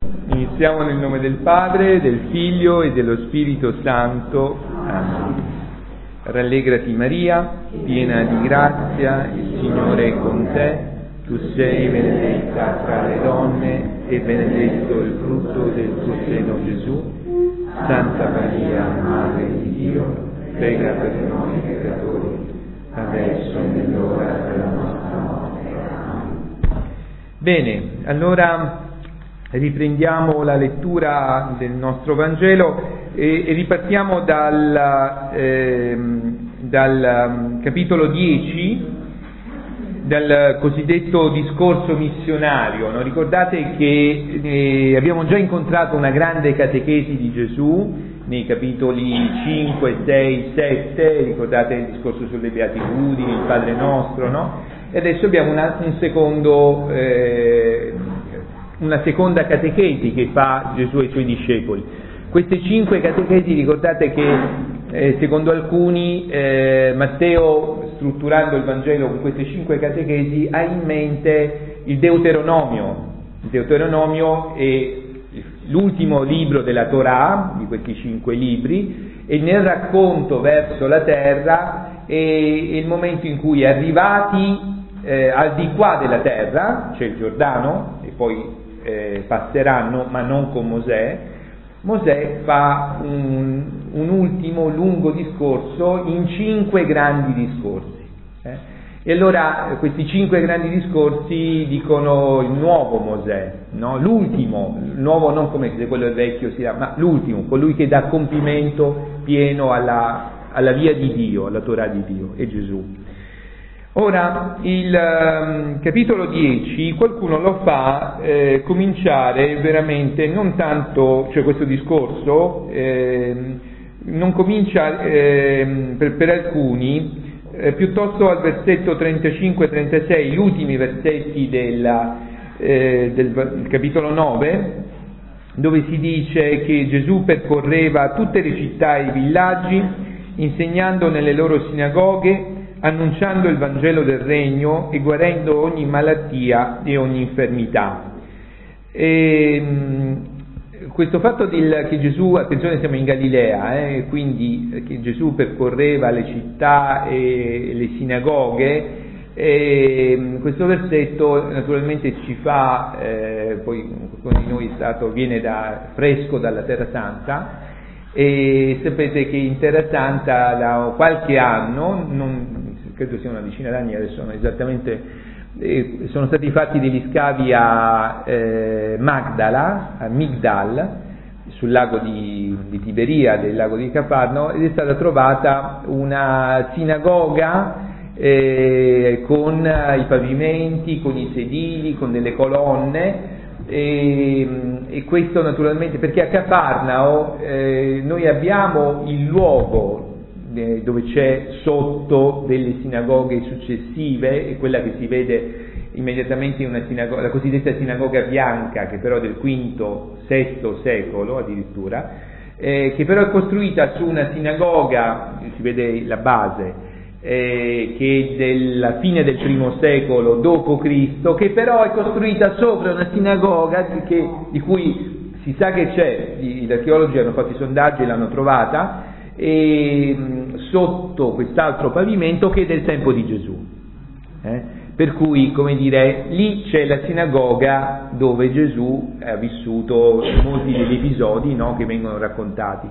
Iniziamo nel nome del Padre, del Figlio e dello Spirito Santo. Amen. Rallegrati Maria, piena di grazia, il Signore è con te. Tu sei benedetta tra le donne e benedetto il frutto del tuo seno, Gesù. Santa Maria, Madre di Dio, prega per noi peccatori, adesso è nell'ora della nostra morte. Amen. Bene, allora riprendiamo la lettura del nostro Vangelo e ripartiamo dal capitolo 10, dal cosiddetto discorso missionario. No? Ricordate che abbiamo già incontrato una grande catechesi di Gesù nei capitoli 5, 6, 7, ricordate il discorso sulle beatitudini, il Padre Nostro, no? E adesso abbiamo una seconda catechesi che fa Gesù ai suoi discepoli. Queste 5 catechesi, ricordate che secondo alcuni Matteo, strutturando il Vangelo con queste 5 catechesi, ha in mente il Deuteronomio. Il Deuteronomio è l'ultimo libro della Torah, di questi 5 libri, e nel racconto verso la terra è il momento in cui, arrivati al di qua della terra, c'è il Giordano, e poi passeranno, ma non con Mosè. Mosè fa un ultimo lungo discorso in 5 grandi discorsi. E allora questi 5 grandi discorsi dicono il nuovo Mosè, no? L'ultimo, il nuovo non come se quello è vecchio, ma l'ultimo, colui che dà compimento pieno alla via di Dio, alla Torah di Dio, è Gesù. Ora, il capitolo 10, qualcuno lo fa cominciare veramente non tanto, cioè questo discorso non comincia per alcuni piuttosto al versetto 35-36, gli ultimi versetti del capitolo 9, dove si dice che Gesù percorreva tutte le città e i villaggi, insegnando nelle loro sinagoghe, annunciando il Vangelo del Regno e guarendo ogni malattia e ogni infermità. Questo fatto che Gesù, attenzione, siamo in Galilea, quindi che Gesù percorreva le città e le sinagoghe, questo versetto naturalmente ci fa, poi qualcuno di noi viene fresco dalla Terra Santa, e sapete che in Terra Santa da qualche anno, credo sia una decina d'anni, adesso non esattamente, sono stati fatti degli scavi a Migdal, sul lago di Tiberia, del lago di Cafarno, ed è stata trovata una sinagoga con i pavimenti, con i sedili, con delle colonne, e questo naturalmente perché a Cafarnao noi abbiamo il luogo dove c'è sotto delle sinagoghe successive, e quella che si vede immediatamente in una sinagoga, la cosiddetta sinagoga bianca, che però è del V-VI secolo addirittura, che però è costruita su una sinagoga, si vede la base, che è della fine del I secolo d.C., che però è costruita sopra una sinagoga di cui si sa che c'è, gli archeologi hanno fatto i sondaggi e l'hanno trovata, e sotto quest'altro pavimento che è del tempo di Gesù, per cui, come dire, lì c'è la sinagoga dove Gesù ha vissuto molti degli episodi, no, che vengono raccontati,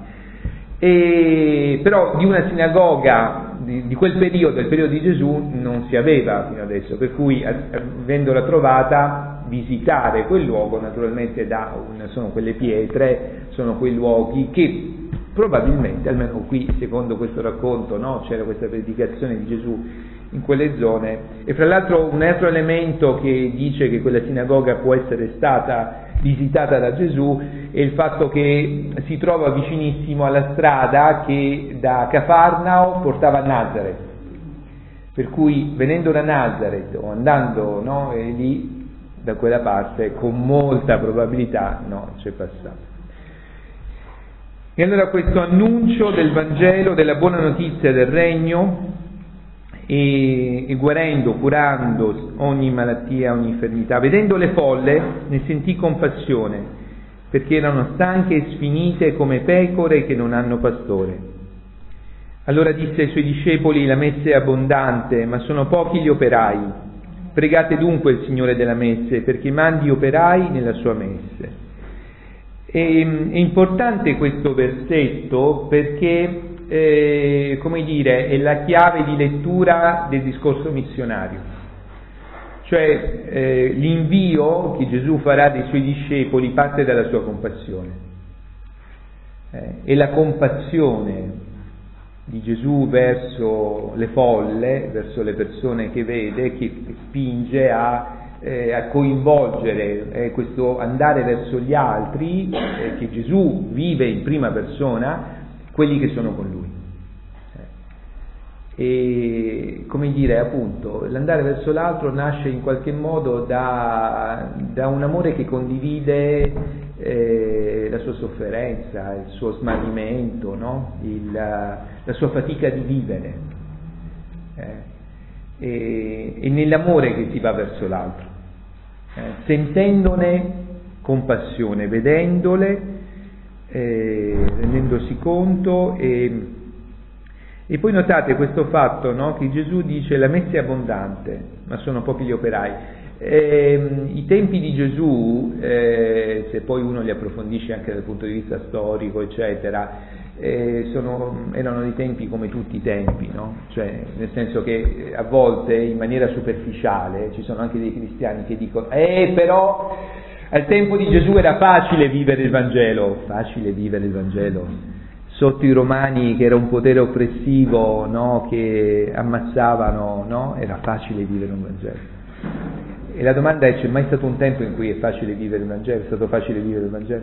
però di una sinagoga di quel periodo, del periodo di Gesù, non si aveva fino adesso, per cui avendola trovata, visitare quel luogo naturalmente sono quelle pietre, sono quei luoghi che probabilmente, almeno qui secondo questo racconto, no, c'era questa predicazione di Gesù in quelle zone. E fra l'altro un altro elemento che dice che quella sinagoga può essere stata visitata da Gesù è il fatto che si trova vicinissimo alla strada che da Cafarnao portava a Nazareth, per cui venendo da Nazareth o andando, no, lì da quella parte con molta probabilità c'è passato. E allora questo annuncio del Vangelo, della buona notizia del Regno, e guarendo, curando ogni malattia, ogni infermità, vedendo le folle ne sentì compassione, perché erano stanche e sfinite come pecore che non hanno pastore. Allora disse ai suoi discepoli: la messe è abbondante, ma sono pochi gli operai. Pregate dunque il Signore della messe perché mandi operai nella sua messe. È importante questo versetto perché come dire, è la chiave di lettura del discorso missionario, cioè l'invio che Gesù farà dei suoi discepoli parte dalla sua compassione, e la compassione di Gesù verso le folle, verso le persone che vede, che spinge a coinvolgere questo andare verso gli altri, che Gesù vive in prima persona, quelli che sono con lui. E come dire, appunto, l'andare verso l'altro nasce in qualche modo da un amore che condivide la sua sofferenza, il suo smarrimento, no? La sua fatica di vivere, e nell'amore che si va verso l'altro, sentendone compassione, vedendole, rendendosi conto. E poi notate questo fatto, no? Che Gesù dice: la messe è abbondante, ma sono pochi gli operai. I tempi di Gesù, se poi uno li approfondisce anche dal punto di vista storico, eccetera, erano dei tempi come tutti i tempi, no? Cioè, nel senso che a volte, in maniera superficiale, ci sono anche dei cristiani che dicono: però al tempo di Gesù era facile vivere il Vangelo. Facile vivere il Vangelo? Sotto i Romani, che era un potere oppressivo, no? Che ammazzavano, no? Era facile vivere un Vangelo. E la domanda è: c'è mai stato un tempo in cui è facile vivere il Vangelo? È stato facile vivere il Vangelo?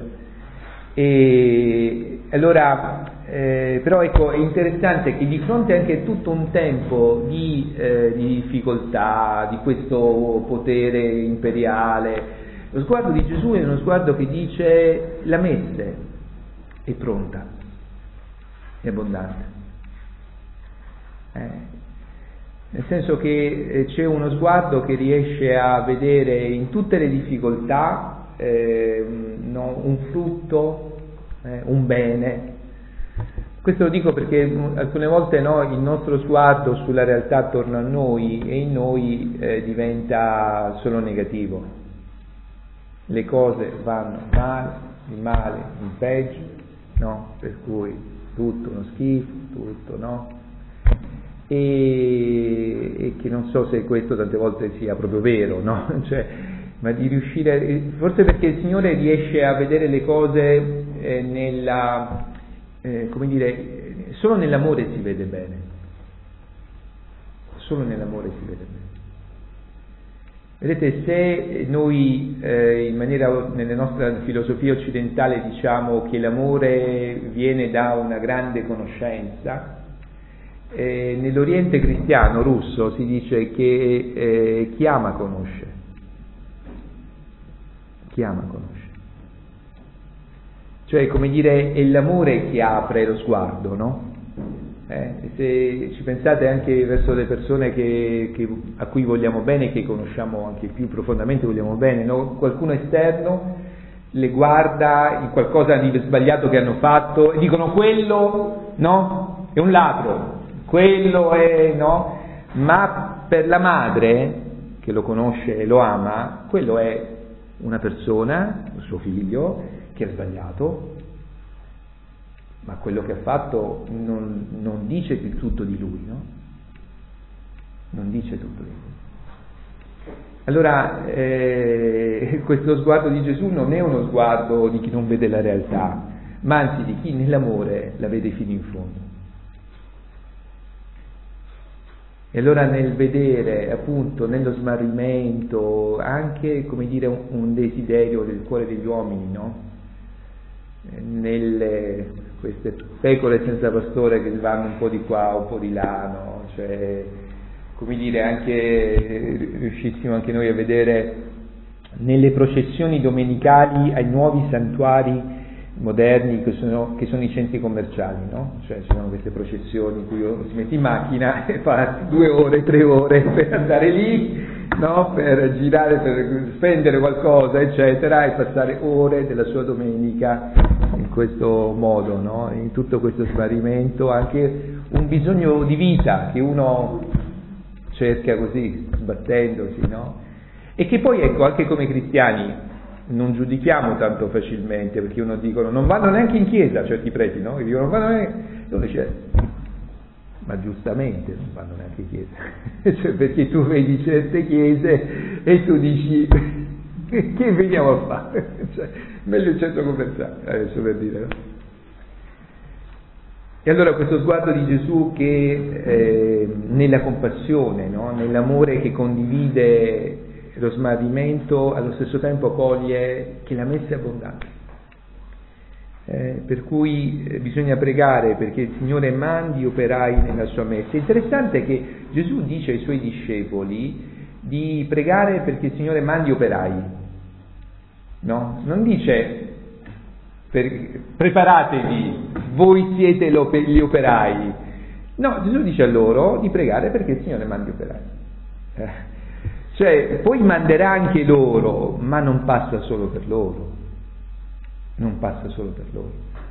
E allora, però ecco, è interessante che di fronte anche a tutto un tempo di difficoltà, di questo potere imperiale, lo sguardo di Gesù è uno sguardo che dice: la messe è pronta, è abbondante, nel senso che c'è uno sguardo che riesce a vedere in tutte le difficoltà un frutto, un bene. Questo lo dico perché alcune volte, no, il nostro sguardo sulla realtà attorno a noi e in noi diventa solo negativo. Le cose vanno male, di male in peggio, no? Per cui tutto uno schifo, tutto, no? E che non so se questo tante volte sia proprio vero, no? Cioè, ma di riuscire, forse perché il Signore riesce a vedere le cose come dire, solo nell'amore si vede bene, solo nell'amore si vede bene. Vedete, se noi nella nostra filosofia occidentale diciamo che l'amore viene da una grande conoscenza, nell'Oriente cristiano russo si dice che chi ama conosce. Chi ama conosce. Cioè, come dire, è l'amore che apre lo sguardo, no? Se ci pensate anche verso le persone a cui vogliamo bene, che conosciamo anche più profondamente, vogliamo bene, no? Qualcuno esterno le guarda in qualcosa di sbagliato che hanno fatto e dicono: quello, no? È un ladro, quello è, no? Ma per la madre, che lo conosce e lo ama, quello è una persona, il suo figlio, che ha sbagliato, ma quello che ha fatto non dice tutto di lui, no? Non dice tutto di lui. Allora, questo sguardo di Gesù non è uno sguardo di chi non vede la realtà, ma anzi di chi nell'amore la vede fino in fondo. E allora nel vedere, appunto, nello smarrimento, anche, come dire, un desiderio del cuore degli uomini, no? Queste pecore senza pastore che vanno un po' di qua, un po' di là, no? Cioè, come dire, anche riuscissimo anche noi a vedere nelle processioni domenicali ai nuovi santuari moderni che sono i centri commerciali, no? Cioè ci sono queste processioni in cui uno si mette in macchina e fa 2 ore, 3 ore per andare lì, no? Per girare, per spendere qualcosa, eccetera, e passare ore della sua domenica in questo modo, no? In tutto questo smarrimento, anche un bisogno di vita che uno cerca così, sbattendosi, no? E che poi, ecco, anche come cristiani non giudichiamo tanto facilmente, perché uno dicono non vanno neanche in chiesa certi preti, no? Che dicono non vanno neanche, uno dice ma giustamente non vanno neanche in chiesa, cioè, perché tu vedi certe chiese e tu dici che veniamo a fare? Cioè, meglio il centro commerciale, adesso per dire, no? E allora questo sguardo di Gesù che nella compassione, no? Nell'amore che condivide lo smarrimento, allo stesso tempo coglie che la messa è abbondante. Per cui bisogna pregare perché il Signore mandi operai nella sua messa. È interessante che Gesù dice ai suoi discepoli di pregare perché il Signore mandi operai, no? Non dice preparatevi, voi siete gli operai. No, Gesù dice a loro di pregare perché il Signore mandi operai. Cioè, poi manderà anche loro, ma non passa solo per loro. Non passa solo per loro.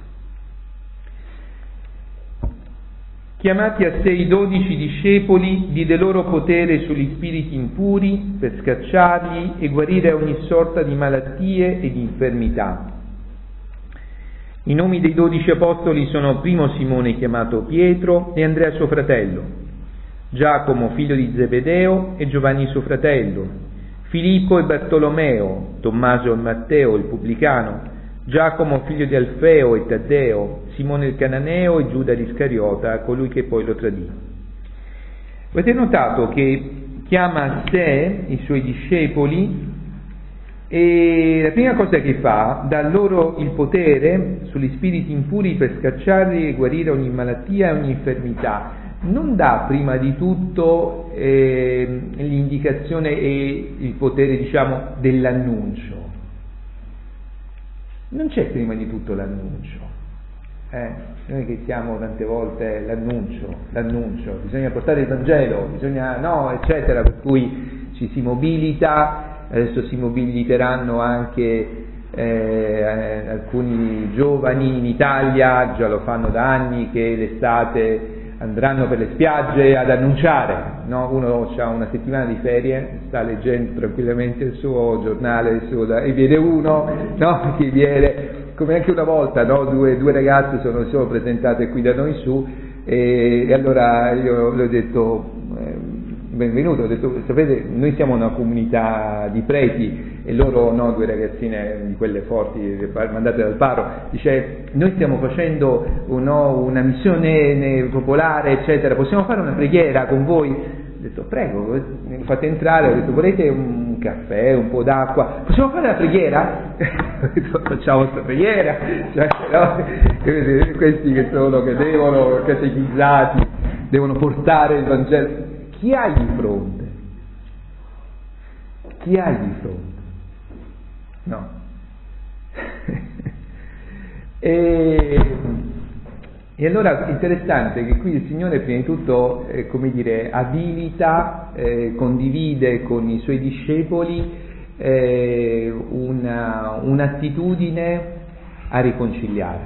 Chiamati a sé i 12 discepoli, diede loro potere sugli spiriti impuri per scacciarli e guarire ogni sorta di malattie e di infermità. I nomi dei 12 apostoli sono primo Simone chiamato Pietro e Andrea suo fratello, Giacomo figlio di Zebedeo e Giovanni suo fratello, Filippo e Bartolomeo, Tommaso e Matteo il pubblicano, Giacomo figlio di Alfeo e Taddeo, Simone il Cananeo e Giuda l'Iscariota, colui che poi lo tradì. Avete notato che chiama a sé i suoi discepoli e la prima cosa che fa, dà loro il potere sugli spiriti impuri per scacciarli e guarire ogni malattia e ogni infermità. Non dà prima di tutto l'indicazione e il potere, diciamo, dell'annuncio. Non c'è prima di tutto l'annuncio. Noi che siamo tante volte l'annuncio, bisogna portare il Vangelo, eccetera, per cui ci si mobilita, adesso si mobiliteranno anche alcuni giovani in Italia, già lo fanno da anni, che l'estate andranno per le spiagge ad annunciare, no? Uno ha una settimana di ferie, sta leggendo tranquillamente il suo giornale, e vede uno, no? Che viene, come anche una volta, no? Due ragazze sono presentate qui da noi su, e allora io le ho detto benvenuto, ho detto sapete noi siamo una comunità di preti, e loro, no, 2 ragazzine di quelle forti mandate dal Paro, dice noi stiamo facendo una missione popolare, eccetera, possiamo fare una preghiera con voi? Ho detto prego, mi fate entrare, ho detto volete un caffè, un po' d'acqua, possiamo fare la preghiera? Ho detto facciamo questa preghiera, cioè, no? Questi che devono catechizzati, devono portare il Vangelo. Chi hai di fronte? Chi hai di fronte? No. E allora è interessante che qui il Signore prima di tutto, abilita, condivide con i Suoi discepoli un'attitudine a riconciliare,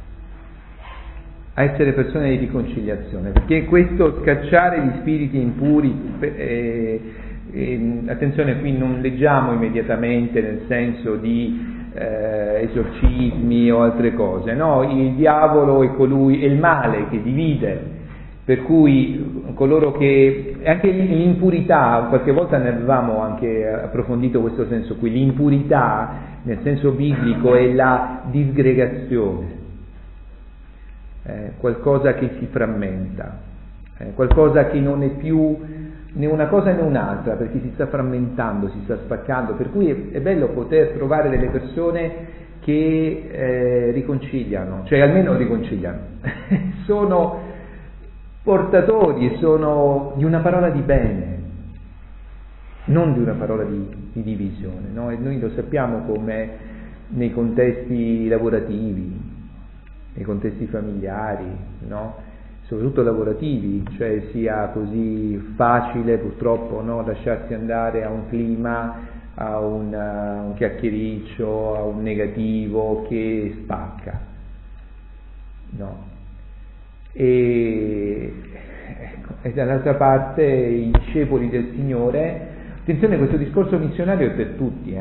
a essere persone di riconciliazione, perché questo scacciare gli spiriti impuri, attenzione, qui non leggiamo immediatamente nel senso di esorcismi o altre cose, no? Il diavolo è il male che divide, per cui coloro che anche l'impurità, qualche volta ne avevamo anche approfondito questo senso qui, l'impurità nel senso biblico è la disgregazione, qualcosa che si frammenta, qualcosa che non è più né una cosa né un'altra, perché si sta frammentando, si sta spaccando, per cui è bello poter trovare delle persone che riconciliano, cioè almeno riconciliano, sono portatori, sono di una parola di bene, non di una parola di divisione, no? E noi lo sappiamo come nei contesti lavorativi, nei contesti familiari, no? soprattutto lavorativi, cioè sia così facile purtroppo, no, lasciarsi andare a un clima, a un chiacchiericcio, a un negativo che spacca, no? E dall'altra parte i discepoli del Signore, attenzione, questo discorso missionario è per tutti,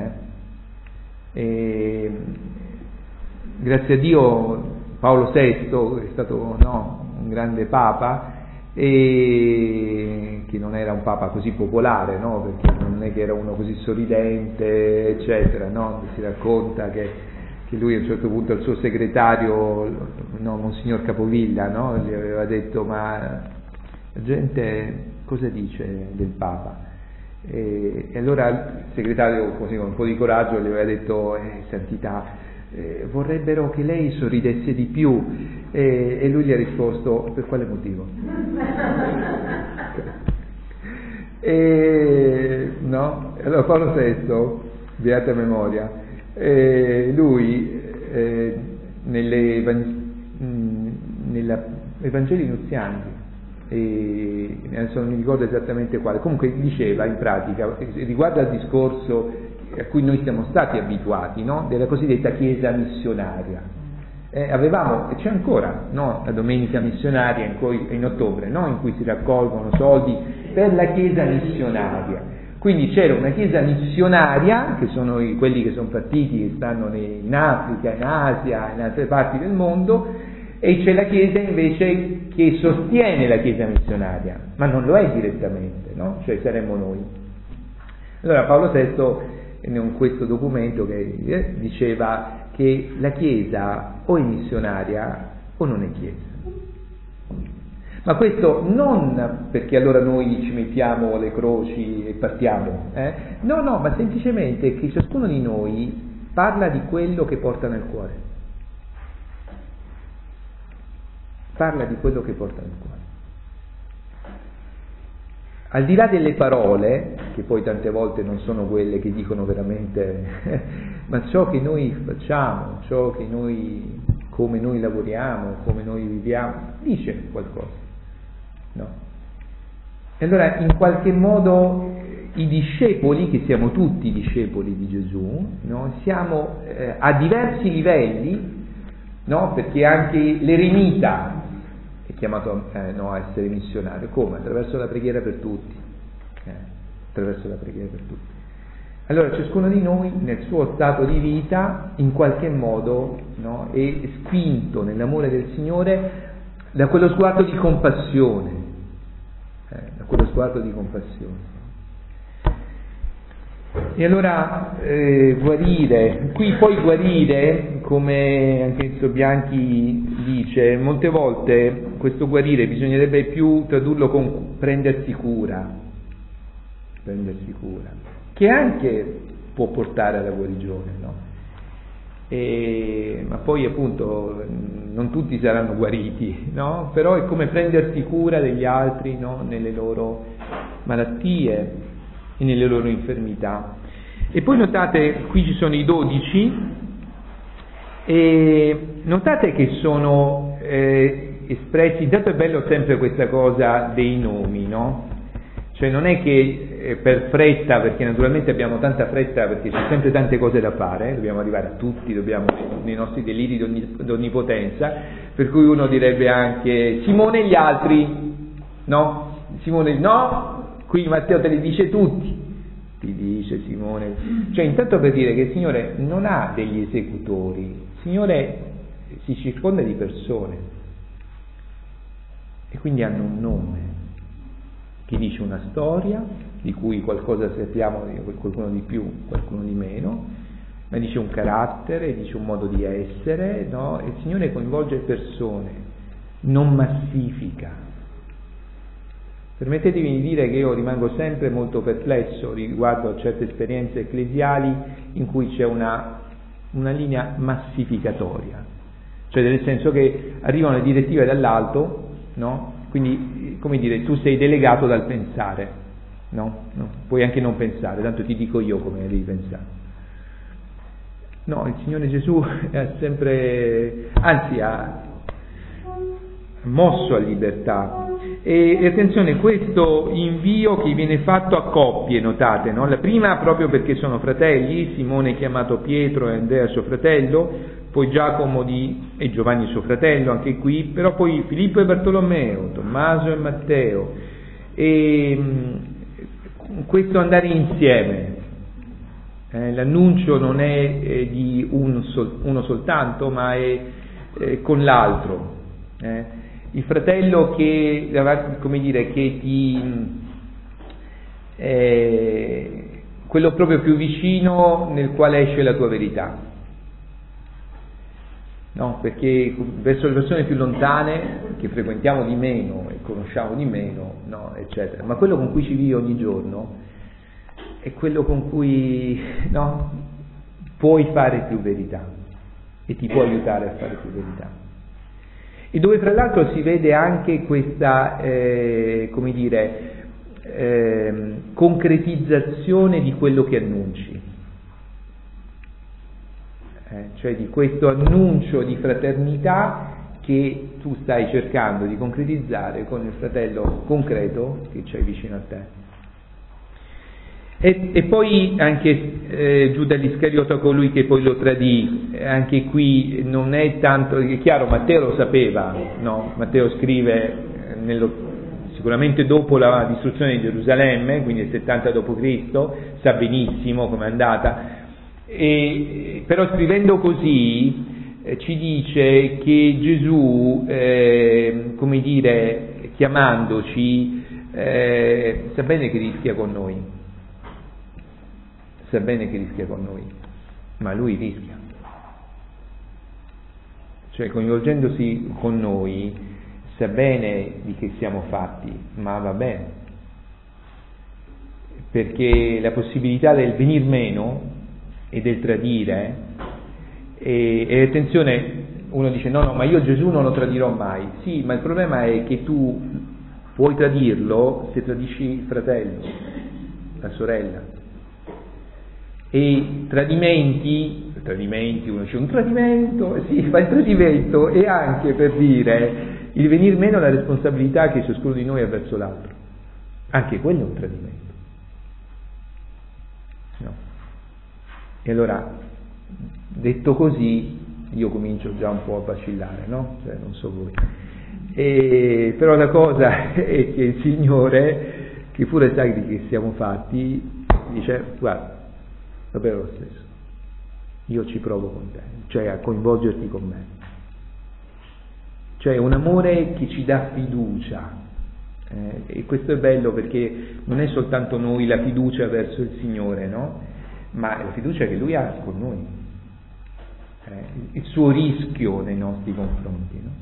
e grazie a Dio Paolo VI è stato, no, un grande papa, e che non era un papa così popolare, no, perché non è che era uno così sorridente, eccetera, no? Si racconta che lui a un certo punto al suo segretario, no, Monsignor Capovilla, no, gli aveva detto: ma la gente cosa dice del papa? E allora il segretario, così con un po' di coraggio, gli aveva detto: santità, vorrebbero che lei sorridesse di più. E lui gli ha risposto: per quale motivo? No? Allora Paolo VI, beata memoria, lui nelle Vangeli nuzianti, adesso non mi ricordo esattamente quale, comunque diceva in pratica, riguardo al discorso a cui noi siamo stati abituati, no? Della cosiddetta chiesa missionaria. Avevamo, e c'è ancora, no? La domenica missionaria in ottobre, no? In cui si raccolgono soldi per la chiesa missionaria. Quindi c'era una chiesa missionaria, che sono quelli che sono partiti, che stanno in Africa, in Asia, in altre parti del mondo, e c'è la chiesa invece che sostiene la chiesa missionaria, ma non lo è direttamente, no? Cioè saremmo noi. Allora Paolo VI, in questo documento che diceva che la chiesa o è missionaria o non è chiesa. Ma questo non perché allora noi ci mettiamo le croci e partiamo, no, ma semplicemente che ciascuno di noi parla di quello che porta nel cuore. Parla di quello che porta nel cuore. Al di là delle parole, che poi tante volte non sono quelle che dicono veramente, ma ciò che noi facciamo, ciò che noi, come noi lavoriamo, come noi viviamo, dice qualcosa, no? E allora in qualche modo i discepoli, che siamo tutti discepoli di Gesù, no? Siamo a diversi livelli, no? Perché anche l'eremita è chiamato a essere missionario. Come? Attraverso la preghiera per tutti. Attraverso la preghiera per tutti. Allora ciascuno di noi nel suo stato di vita in qualche modo, no, è spinto nell'amore del Signore da quello sguardo di compassione. Da quello sguardo di compassione. E allora guarire, qui poi guarire, come anche Enzo Bianchi dice, molte volte questo guarire bisognerebbe più tradurlo con prendersi cura, che anche può portare alla guarigione, no? Ma poi appunto non tutti saranno guariti, no? Però è come prendersi cura degli altri, no? Nelle loro malattie e nelle loro infermità. E poi notate, qui ci sono i 12, e notate che sono espressi, intanto è bello sempre questa cosa dei nomi, no? Cioè non è che per fretta, perché naturalmente abbiamo tanta fretta, perché c'è sempre tante cose da fare, dobbiamo arrivare a tutti, dobbiamo nei nostri deliri d'onnipotenza, per cui uno direbbe anche Simone e gli altri, no? Simone no, qui Matteo te li dice tutti, ti dice Simone, cioè intanto per dire che il Signore non ha degli esecutori, il Signore si circonda di persone e quindi hanno un nome. Chi dice una storia, di cui qualcosa sappiamo, qualcuno di più, qualcuno di meno, ma dice un carattere, dice un modo di essere, no? Il Signore coinvolge persone, non massifica. Permettetemi di dire che io rimango sempre molto perplesso riguardo a certe esperienze ecclesiali in cui c'è una linea massificatoria, cioè nel senso che arrivano le direttive dall'alto, no? Quindi, come dire, tu sei delegato dal pensare, no? Puoi anche non pensare, tanto ti dico io come devi pensare. No, il Signore Gesù ha sempre, anzi ha mosso a libertà. E attenzione, questo invio che viene fatto a coppie, notate, no? La prima proprio perché sono fratelli, Simone chiamato Pietro e Andrea suo fratello, poi Giacomo e Giovanni suo fratello, anche qui, però poi Filippo e Bartolomeo, Tommaso e Matteo, e questo andare insieme. L'annuncio non è di uno soltanto, ma è con l'altro. Il fratello che, come dire, che quello proprio più vicino nel quale esce la tua verità. No, perché verso le persone più lontane, che frequentiamo di meno e conosciamo di meno, no, eccetera, ma quello con cui ci vivi ogni giorno è quello con cui, no, puoi fare più verità e ti può aiutare a fare più verità. E dove fra l'altro si vede anche questa, come dire, concretizzazione di quello che annunci, cioè di questo annuncio di fraternità che tu stai cercando di concretizzare con il fratello concreto che c'hai vicino a te. E poi anche Giuda l'Iscariota, colui che poi lo tradì, anche qui non è tanto, è chiaro, Matteo lo sapeva, no? Matteo scrive sicuramente dopo la distruzione di Gerusalemme, quindi il 70 d.C., sa benissimo com'è andata, però scrivendo così ci dice che Gesù, come dire, chiamandoci, sa bene che rischia con noi. Sa bene che rischia con noi, ma lui rischia. Cioè, coinvolgendosi con noi, sa bene di che siamo fatti, ma va bene. Perché la possibilità del venir meno e del tradire, e attenzione, uno dice no, ma io Gesù non lo tradirò mai. Sì, ma il problema è che tu puoi tradirlo se tradisci il fratello, la sorella. E tradimenti, uno dice un tradimento, sì, fa il tradimento è anche per dire il venir meno alla responsabilità che ciascuno di noi ha verso l'altro. Anche quello è un tradimento. No. E allora, detto così, io comincio già un po' a vacillare, no? Cioè, non so voi. Però la cosa è che il Signore, che pure sa di che siamo fatti, dice, guarda, va bene lo stesso, io ci provo con te, cioè a coinvolgerti con me, cioè un amore che ci dà fiducia, e questo è bello perché non è soltanto noi la fiducia verso il Signore, no? Ma è la fiducia che Lui ha con noi, il suo rischio nei nostri confronti, no?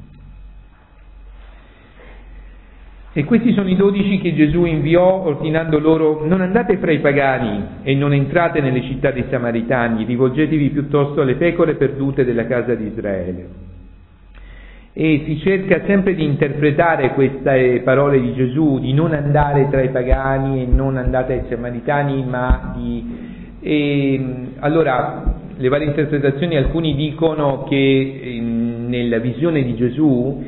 E questi sono i 12 che Gesù inviò ordinando loro: non andate fra i pagani e non entrate nelle città dei Samaritani, rivolgetevi piuttosto alle pecore perdute della casa di Israele. E si cerca sempre di interpretare queste parole di Gesù, di non andare tra i pagani e non andate ai Samaritani, ma allora le varie interpretazioni, alcuni dicono che nella visione di Gesù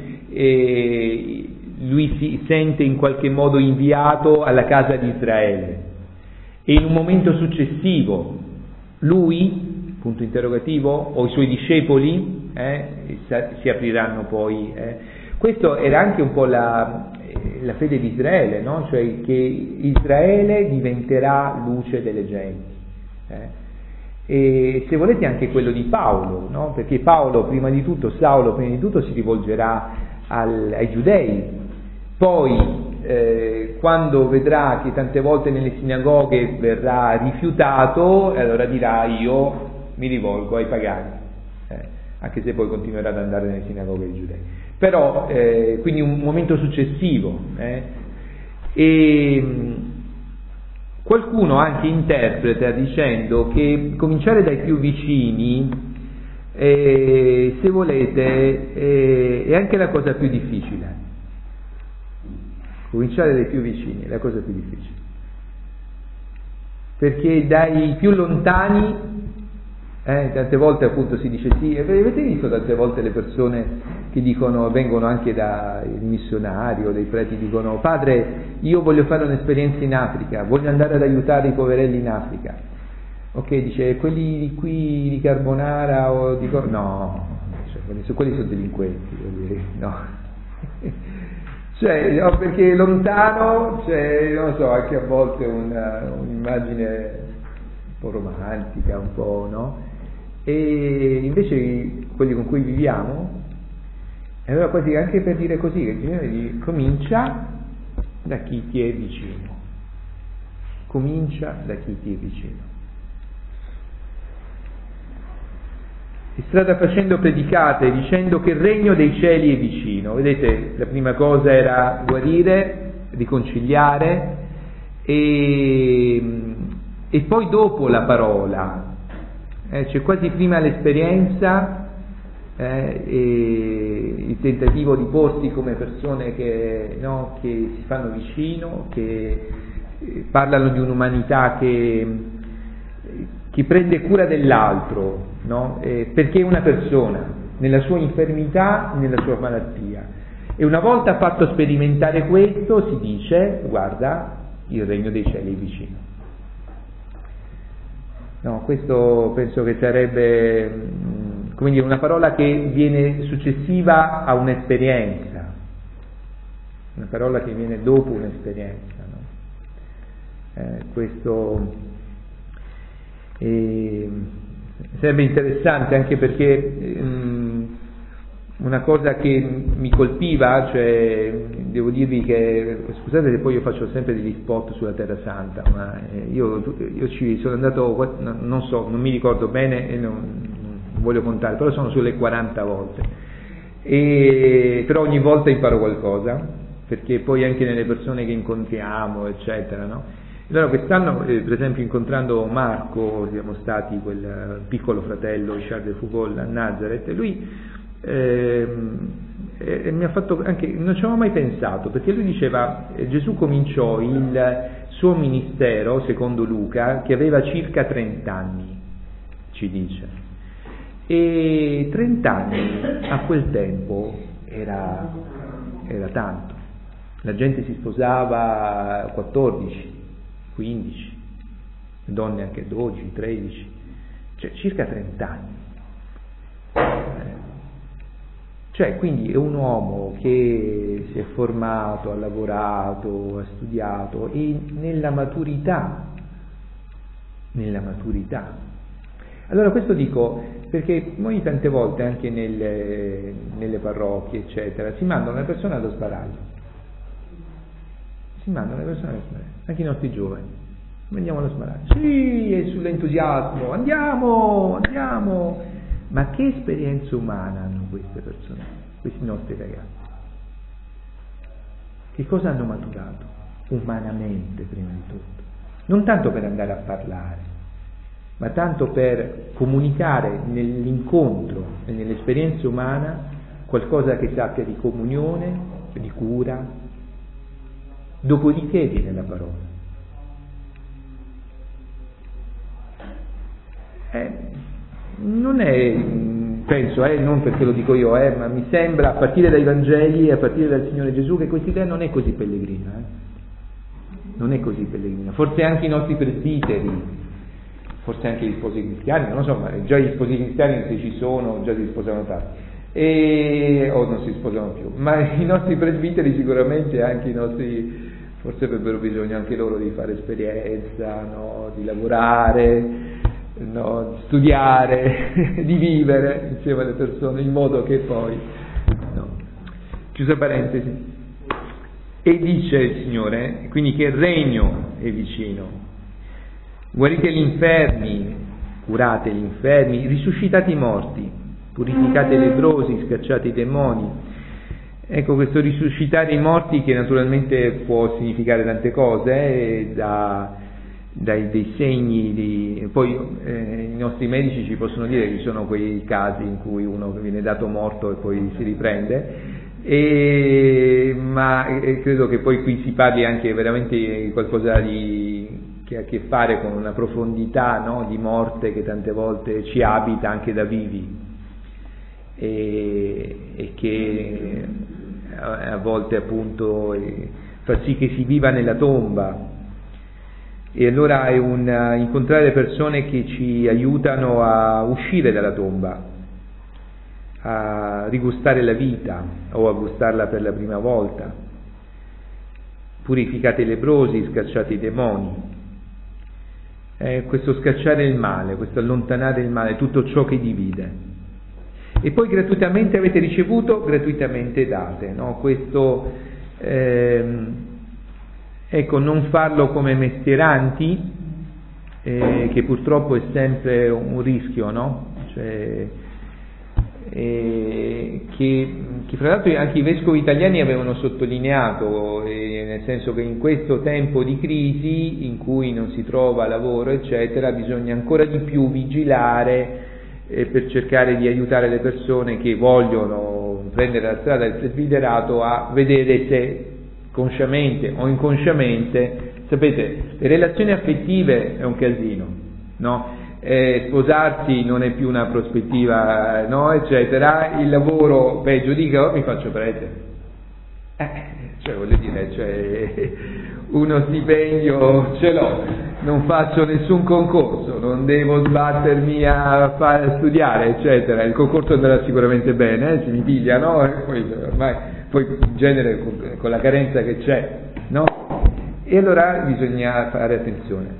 lui si sente in qualche modo inviato alla casa di Israele e in un momento successivo lui, punto interrogativo, o i suoi discepoli si apriranno poi. Questo era anche un po' la fede di Israele, no? Cioè che Israele diventerà luce delle genti. E se volete anche quello di Paolo, no? Perché Saulo prima di tutto si rivolgerà ai giudei. Poi, quando vedrà che tante volte nelle sinagoghe verrà rifiutato, allora dirà: io mi rivolgo ai pagani, anche se poi continuerà ad andare nelle sinagoghe dei giudei. Però, quindi un momento successivo. E qualcuno anche interpreta dicendo che cominciare dai più vicini, se volete, è anche la cosa più difficile. Cominciare dai più vicini è la cosa più difficile, perché dai più lontani tante volte appunto si dice sì, avete visto tante volte le persone che dicono, vengono anche dai missionari o dei preti, dicono: padre, io voglio fare un'esperienza in Africa, voglio andare ad aiutare i poverelli in Africa. Ok, dice, quelli di qui di Carbonara o di no, cioè, quelli sono delinquenti, no. Cioè, no, perché lontano c'è, non so, anche a volte un'immagine un po' romantica, un po', no? E invece quelli con cui viviamo, e allora quasi anche per dire così, che il Signore comincia da chi ti è vicino. Comincia da chi ti è vicino. E strada facendo predicate, dicendo che il regno dei cieli è vicino. Vedete, la prima cosa era guarire, riconciliare, e poi dopo la parola. C'è quasi prima l'esperienza, e il tentativo di porsi come persone che si fanno vicino, che parlano di un'umanità che prende cura dell'altro, no? Perché è una persona, nella sua infermità, nella sua malattia. E una volta fatto sperimentare questo, si dice: guarda, il regno dei cieli è vicino. No, questo penso che sarebbe, come dire, una parola che viene successiva a un'esperienza, una parola che viene dopo un'esperienza, no? Questo sarebbe interessante, anche perché una cosa che mi colpiva, cioè devo dirvi che, scusate se poi io faccio sempre degli spot sulla Terra Santa, ma io ci sono andato, non mi ricordo bene e non voglio contare, però sono sulle 40 volte, però ogni volta imparo qualcosa, perché poi anche nelle persone che incontriamo, eccetera, no? Allora quest'anno, per esempio, incontrando Marco, siamo stati quel piccolo fratello Charles de Foucault a Nazareth, e lui mi ha fatto anche, non ci avevo mai pensato, perché lui diceva, Gesù cominciò il suo ministero, secondo Luca, che aveva circa 30 anni, ci dice, e 30 anni a quel tempo era tanto. La gente si sposava a 14, 15, donne anche 12, 13, cioè circa 30 anni. Cioè, quindi è un uomo che si è formato, ha lavorato, ha studiato, e nella maturità. Allora questo dico perché noi tante volte anche nelle parrocchie, eccetera, si mandano le persone allo sbaraglio. Anche i nostri giovani. Andiamo allo sbaraglio. Sì, è sull'entusiasmo, andiamo. Ma che esperienza umana hanno queste persone, questi nostri ragazzi? Che cosa hanno maturato? Umanamente, prima di tutto. Non tanto per andare a parlare, ma tanto per comunicare nell'incontro e nell'esperienza umana qualcosa che sappia di comunione, di cura. Dopodiché viene la parola. Non è, penso, non perché lo dico io, ma mi sembra, a partire dai Vangeli e a partire dal Signore Gesù, che questa idea non è così pellegrina. Non è così pellegrina. Forse anche i nostri presbiteri, forse anche gli sposi cristiani, non lo so, ma già gli sposi cristiani, se ci sono, già si sposano tardi, o non si sposano più, ma i nostri presbiteri sicuramente, anche i nostri, forse avrebbero bisogno anche loro di fare esperienza, no? Di lavorare, no, di studiare, di vivere insieme alle persone, in modo che poi, no. Chiusa parentesi. E dice il Signore, quindi, che il regno è vicino. Guarite gli infermi, curate gli infermi, risuscitate i morti, purificate i leprosi, scacciate i demoni. Ecco, questo risuscitare i morti, che naturalmente può significare tante cose, dei segni poi i nostri medici ci possono dire che ci sono quei casi in cui uno viene dato morto e poi si riprende, ma credo che poi qui si parli anche veramente di qualcosa che ha a che fare con una profondità, no, di morte che tante volte ci abita anche da vivi. e che a volte appunto fa sì che si viva nella tomba. E allora è incontrare persone che ci aiutano a uscire dalla tomba, a rigustare la vita o a gustarla per la prima volta. Purificate i leprosi, scacciate i demoni. Questo scacciare il male, questo allontanare il male, tutto ciò che divide. E poi gratuitamente avete ricevuto, gratuitamente date, no? Questo, ecco, non farlo come mestieranti, che purtroppo è sempre un rischio, no? Cioè, che fra l'altro anche i vescovi italiani avevano sottolineato, nel senso che in questo tempo di crisi in cui non si trova lavoro eccetera, bisogna ancora di più vigilare per cercare di aiutare le persone che vogliono prendere la strada del presbiterato a vedere se consciamente o inconsciamente, sapete, le relazioni affettive è un casino, no? Sposarsi non è più una prospettiva, no, eccetera. Il lavoro, peggio dico, mi faccio prete, cioè voglio dire, cioè, uno stipendio ce l'ho, non faccio nessun concorso, non devo sbattermi a studiare, eccetera. Il concorso andrà sicuramente bene, se mi piglia, no? Poi in genere con la carenza che c'è, no? E allora bisogna fare attenzione.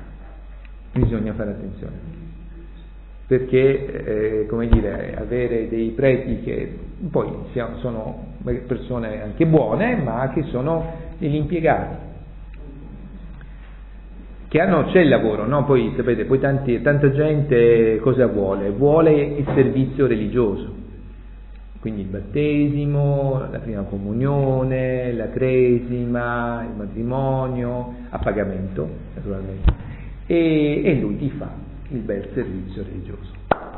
Perché come dire, avere dei preti che poi sono persone anche buone, ma che sono degli impiegati, che c'è il lavoro, no? Poi sapete, poi tanta gente cosa vuole? Vuole il servizio religioso, quindi il battesimo, la prima comunione, la cresima, il matrimonio, a pagamento naturalmente. E lui ti fa il bel servizio religioso.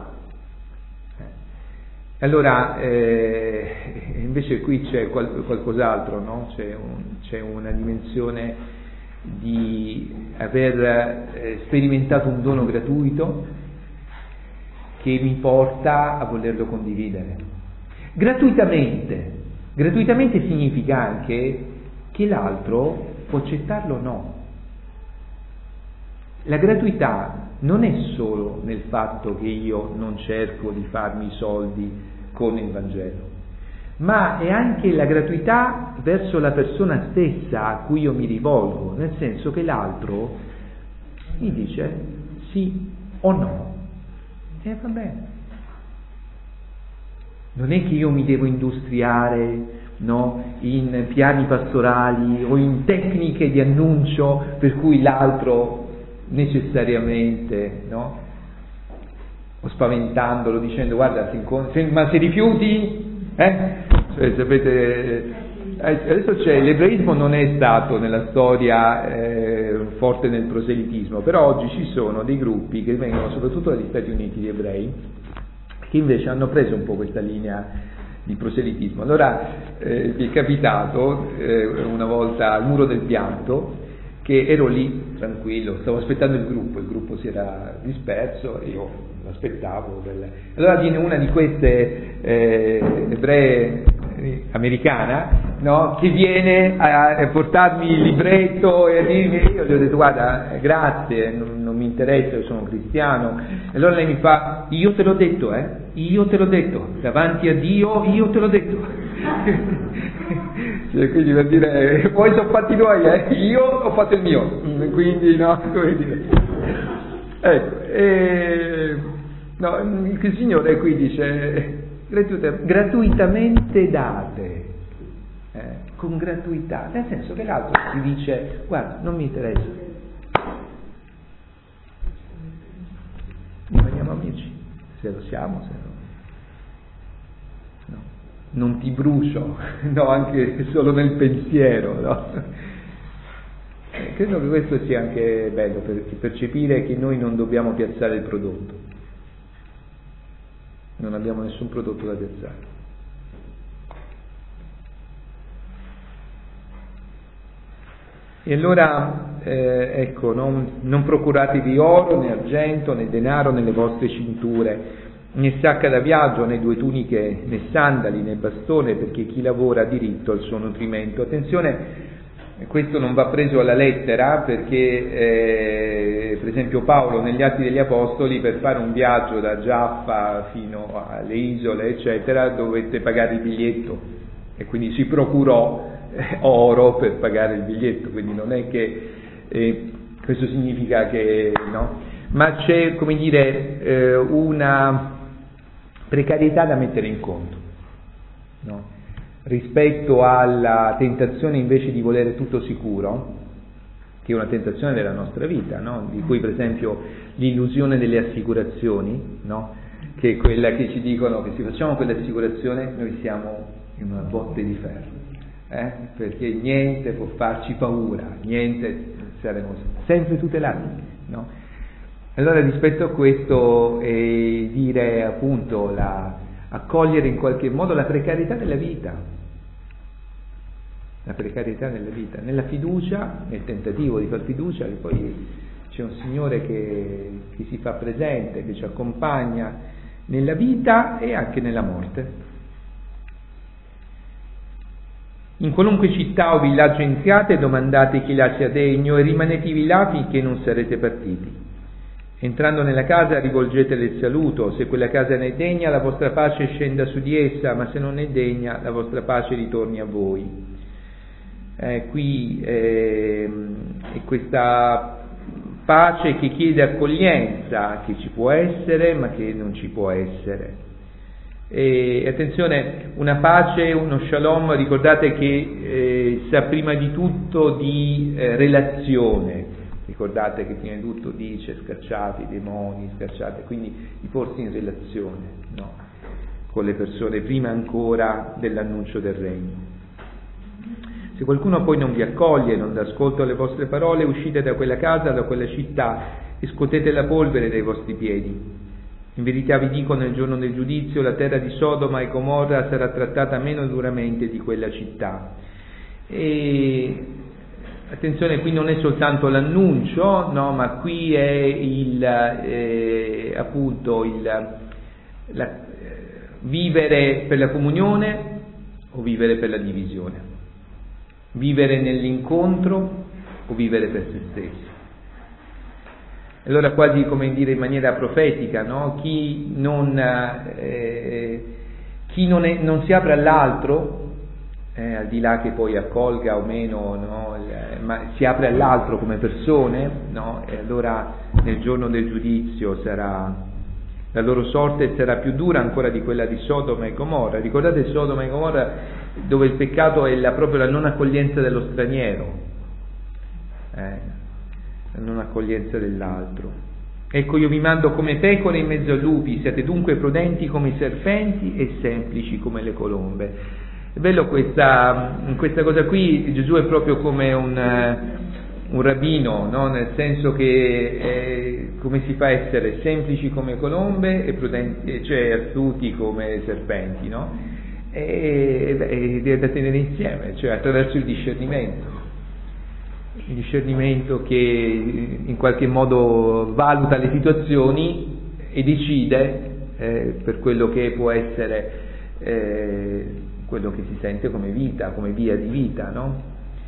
Allora, invece qui c'è qualcos'altro, no? C'è una dimensione di aver sperimentato un dono gratuito che mi porta a volerlo condividere. Gratuitamente significa anche che l'altro può accettarlo o no. La gratuità non è solo nel fatto che io non cerco di farmi i soldi con il Vangelo, ma è anche la gratuità verso la persona stessa a cui io mi rivolgo, nel senso che l'altro mi dice sì o no, e va bene. Non è che io mi devo industriare, no, in piani pastorali o in tecniche di annuncio per cui l'altro necessariamente, no? O spaventandolo dicendo guarda, ma se rifiuti, cioè, sapete, adesso l'ebraismo non è stato nella storia forte nel proselitismo, però oggi ci sono dei gruppi che vengono soprattutto dagli Stati Uniti, gli ebrei, che invece hanno preso un po' questa linea di proselitismo. Allora mi è capitato una volta al Muro del Pianto che ero lì tranquillo, stavo aspettando il gruppo si era disperso e io l'aspettavo. Allora viene una di queste ebree americana, no, che viene a portarmi il libretto e a dirmi, io gli ho detto guarda grazie, non mi interessa, io sono cristiano. E allora lei mi fa, io te l'ho detto, davanti a Dio io te l'ho detto. Cioè, quindi per dire, poi sono fatti tuoi, io ho fatto il mio, quindi no, come dire. Ecco, no, il Signore qui dice gratuitamente date, con gratuità, nel senso che l'altro ti dice guarda, non mi interessa, rimaniamo amici, se lo siamo, se no. Non ti brucio, no, anche solo nel pensiero, no? Credo che questo sia anche bello per percepire che noi non dobbiamo piazzare il prodotto, non abbiamo nessun prodotto da piazzare. E allora ecco, non procuratevi oro né argento né denaro nelle vostre cinture, né sacca da viaggio, né 2 tuniche, né sandali, né bastone, perché chi lavora ha diritto al suo nutrimento. Attenzione, questo non va preso alla lettera, perché per esempio Paolo negli Atti degli Apostoli, per fare un viaggio da Giaffa fino alle isole eccetera, dovette pagare il biglietto, e quindi si procurò oro per pagare il biglietto, quindi non è che questo significa che no, ma c'è, come dire, una precarietà da mettere in conto, no? Rispetto alla tentazione invece di volere tutto sicuro, che è una tentazione della nostra vita, no? Di cui per esempio l'illusione delle assicurazioni, no? Che è quella che ci dicono che se facciamo quell'assicurazione noi siamo in una botte di ferro, perché niente può farci paura, niente, saremo sempre tutelati, no? Allora rispetto a questo dire appunto accogliere in qualche modo la precarietà della vita, nella fiducia, nel tentativo di far fiducia, che poi c'è un Signore che si fa presente, che ci accompagna nella vita e anche nella morte. In qualunque città o villaggio entriate, domandate chi là sia degno e rimanetevi là finché non sarete partiti. Entrando nella casa rivolgetele il saluto, se quella casa ne è degna la vostra pace scenda su di essa, ma se non è degna la vostra pace ritorni a voi. Qui è questa pace che chiede accoglienza, che ci può essere ma che non ci può essere. E attenzione, una pace, uno shalom, ricordate che sa prima di tutto di relazione. Ricordate che prima di tutto dice scacciate i demoni, scacciate, quindi di porsi in relazione, no? Con le persone prima ancora dell'annuncio del regno. Se qualcuno poi non vi accoglie, non dà ascolto alle vostre parole, uscite da quella casa, da quella città e scuotete la polvere dai vostri piedi. In verità vi dico, nel giorno del giudizio la terra di Sodoma e Gomorra sarà trattata meno duramente di quella città. E attenzione, qui non è soltanto l'annuncio, no, ma qui è appunto vivere per la comunione o vivere per la divisione, vivere nell'incontro o vivere per se stessi. Allora quasi come dire in maniera profetica, no? Chi non si apre all'altro, al di là che poi accolga o meno, no? Ma si apre all'altro come persone, no? E allora nel giorno del giudizio la loro sorte sarà più dura ancora di quella di Sodoma e Gomorra. Ricordate Sodoma e Gomorra, dove il peccato è proprio la non accoglienza dello straniero, la non accoglienza dell'altro. Ecco, io vi mando come pecore in mezzo a lupi, siate dunque prudenti come i serpenti e semplici come le colombe. È bello questa cosa qui. Gesù è proprio come un rabbino, no? Nel senso che come si fa a essere semplici come colombe e prudenti, cioè astuti come serpenti, no? È da tenere insieme, cioè attraverso il discernimento che in qualche modo valuta le situazioni e decide per quello che può essere quello che si sente come vita, come via di vita, no?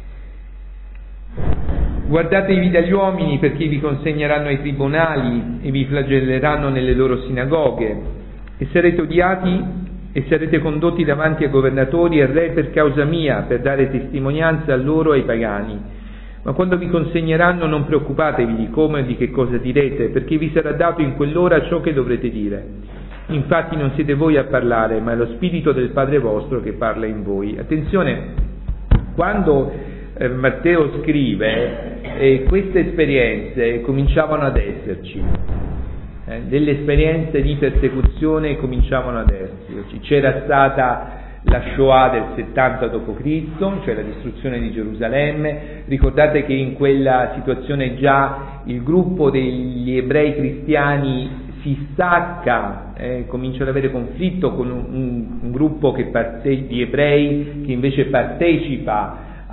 Guardatevi dagli uomini, perché vi consegneranno ai tribunali e vi flagelleranno nelle loro sinagoghe, e sarete odiati e sarete condotti davanti a governatori e re per causa mia, per dare testimonianza a loro e ai pagani. Ma quando vi consegneranno non preoccupatevi di come o di che cosa direte, perché vi sarà dato in quell'ora ciò che dovrete dire. Infatti non siete voi a parlare, ma è lo Spirito del Padre vostro che parla in voi. Attenzione, quando Matteo scrive, queste esperienze cominciavano ad esserci, delle esperienze di persecuzione cominciavano ad esserci. C'era stata la Shoah del 70 d.C., cioè la distruzione di Gerusalemme. Ricordate che in quella situazione già il gruppo degli ebrei cristiani si stacca, comincia ad avere conflitto con un gruppo di ebrei che invece partecipa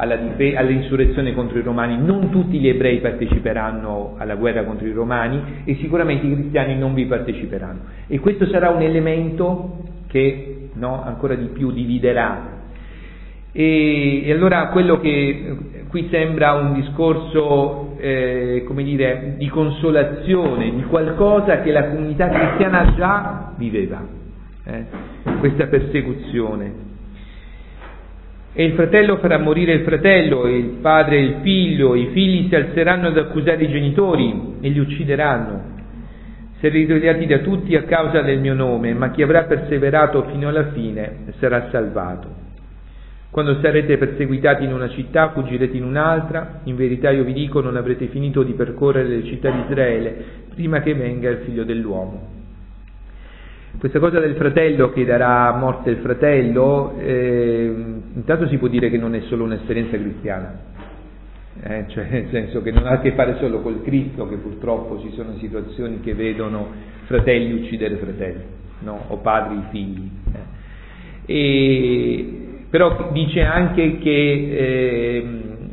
all'insurrezione contro i Romani. Non tutti gli ebrei parteciperanno alla guerra contro i Romani e sicuramente i cristiani non vi parteciperanno. E questo sarà un elemento che ancora di più dividerà. E allora quello che qui sembra un discorso di consolazione, di qualcosa che la comunità cristiana già viveva, questa persecuzione. E il fratello farà morire il fratello, e il padre il figlio, i figli si alzeranno ad accusare i genitori e li uccideranno. Sarete odiati da tutti a causa del mio nome, ma chi avrà perseverato fino alla fine sarà salvato. Quando sarete perseguitati in una città, fuggirete in un'altra. In verità io vi dico, non avrete finito di percorrere le città di Israele prima che venga il Figlio dell'uomo. Questa cosa del fratello che darà a morte il fratello, intanto si può dire che non è solo un'esperienza cristiana, cioè nel senso che non ha a che fare solo col Cristo, che purtroppo ci sono situazioni che vedono fratelli uccidere fratelli, o padri figli. Però dice anche che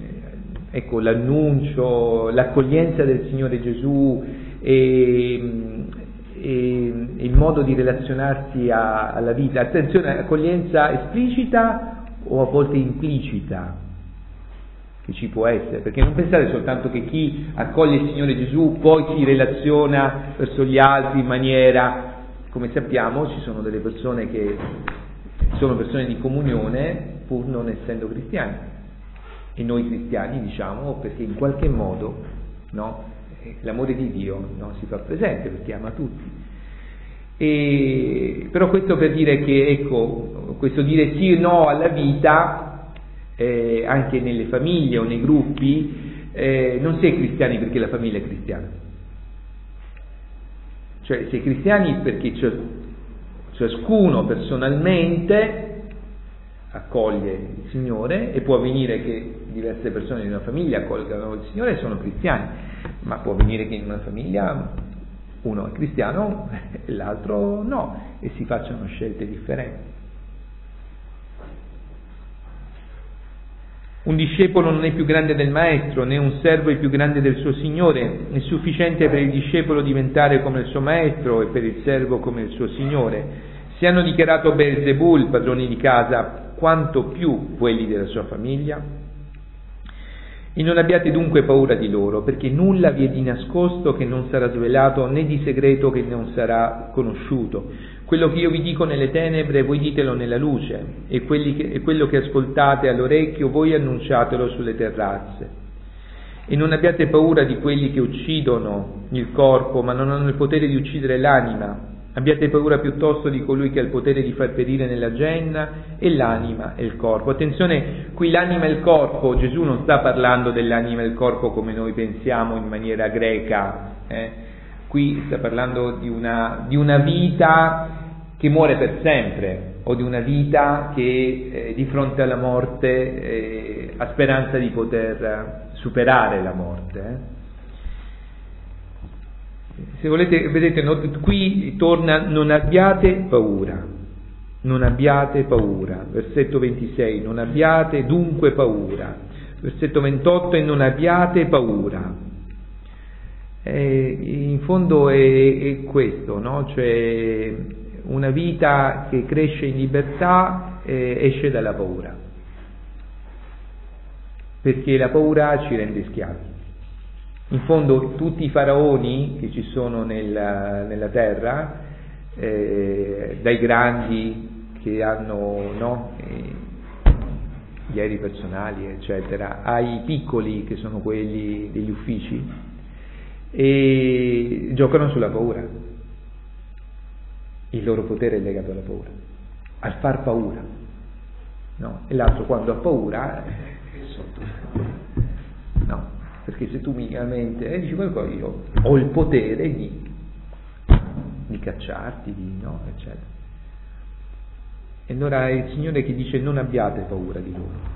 l'annuncio, l'accoglienza del Signore Gesù e il modo di relazionarsi alla vita, attenzione, accoglienza esplicita o a volte implicita che ci può essere, perché non pensate soltanto che chi accoglie il Signore Gesù poi si relaziona verso gli altri in maniera, come sappiamo ci sono delle persone che sono persone di comunione pur non essendo cristiani, e noi cristiani diciamo perché in qualche modo l'amore di Dio si fa presente perché ama tutti. Però questo per dire che questo dire sì o no alla vita anche nelle famiglie o nei gruppi non si è cristiani perché la famiglia è cristiana, cioè si è cristiani perché ciascuno personalmente accoglie il Signore, e può avvenire che diverse persone di una famiglia accolgano il Signore e sono cristiani, ma può avvenire che in una famiglia uno è cristiano e l'altro no, e si facciano scelte differenti. Un discepolo non è più grande del maestro, né un servo è più grande del suo signore. È sufficiente per il discepolo diventare come il suo maestro e per il servo come il suo signore. Se hanno dichiarato Beelzebul padroni di casa, quanto più quelli della sua famiglia? E non abbiate dunque paura di loro, perché nulla vi è di nascosto che non sarà svelato, né di segreto che non sarà conosciuto. Quello che io vi dico nelle tenebre, voi ditelo nella luce, e quello che ascoltate all'orecchio, voi annunciatelo sulle terrazze. E non abbiate paura di quelli che uccidono il corpo, ma non hanno il potere di uccidere l'anima. Abbiate paura piuttosto di colui che ha il potere di far perire nella genna e l'anima e il corpo. Attenzione, qui l'anima e il corpo, Gesù non sta parlando dell'anima e il corpo come noi pensiamo in maniera greca, Qui sta parlando di una vita che muore per sempre, o di una vita che di fronte alla morte ha speranza di poter superare la morte. Se volete, vedete, qui torna non abbiate paura, versetto 26, non abbiate dunque paura, versetto 28, e non abbiate paura. In fondo è questo, cioè una vita che cresce in libertà esce dalla paura, perché la paura ci rende schiavi. In fondo tutti i faraoni che ci sono nella terra, dai grandi che hanno gli aerei personali eccetera, ai piccoli che sono quelli degli uffici, e giocano sulla paura. Il loro potere è legato alla paura, al far paura, e l'altro quando ha paura è sotto, perché se tu minimamente dici qualcosa, io ho il potere di cacciarti, eccetera. E allora è il Signore che dice non abbiate paura di loro.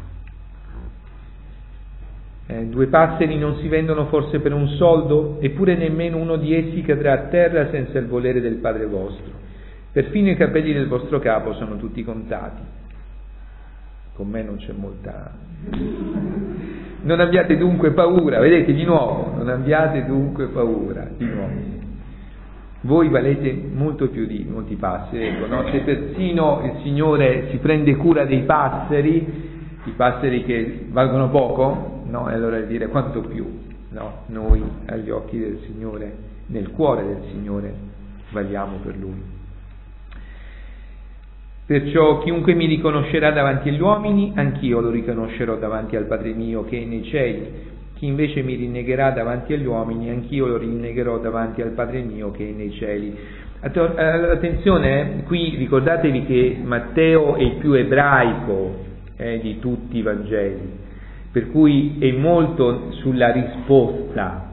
2 passeri non si vendono forse per un soldo? Eppure nemmeno uno di essi cadrà a terra senza il volere del Padre vostro. Perfino i capelli del vostro capo sono tutti contati. con me non c'è molta... Non abbiate dunque paura, vedete di nuovo, non abbiate dunque paura, di nuovo. Voi valete molto più di molti passeri, ecco, no? Se persino il Signore si prende cura dei passeri, i passeri che valgono poco, no? E allora dire quanto più, no? Noi agli occhi del Signore, nel cuore del Signore, valiamo per Lui. Perciò chiunque mi riconoscerà davanti agli uomini, anch'io lo riconoscerò davanti al Padre mio che è nei cieli. Chi invece mi rinnegherà davanti agli uomini, anch'io lo rinnegherò davanti al Padre mio che è nei cieli. Attenzione, qui ricordatevi che Matteo è il più ebraico di tutti i Vangeli, per cui è molto sulla risposta,